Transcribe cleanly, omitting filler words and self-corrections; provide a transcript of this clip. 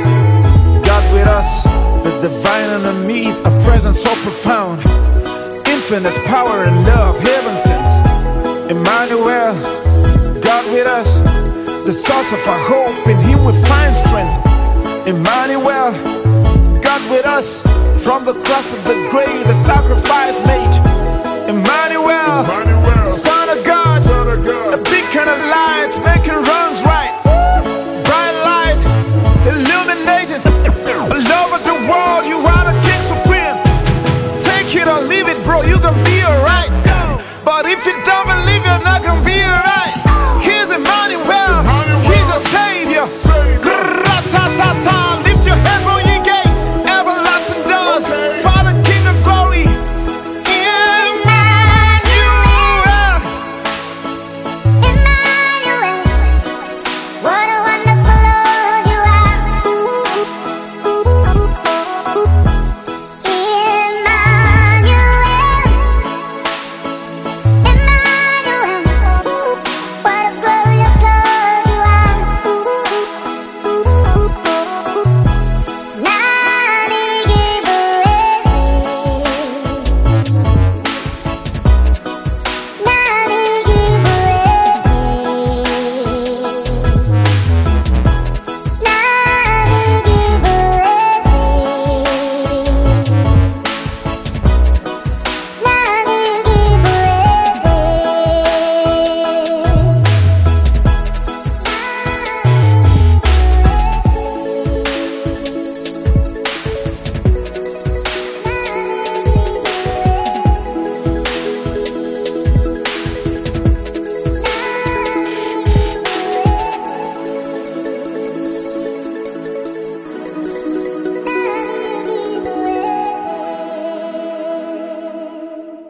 God with us, the divine enemies, a presence so profound, infinite power and love, heaven sent. Emmanuel, God with us, the source of our hope, in Him we find strength. Emmanuel, God with us, from the cross of the grave, the sacrifice made. Emmanuel, Son of God, a beacon of light, making run.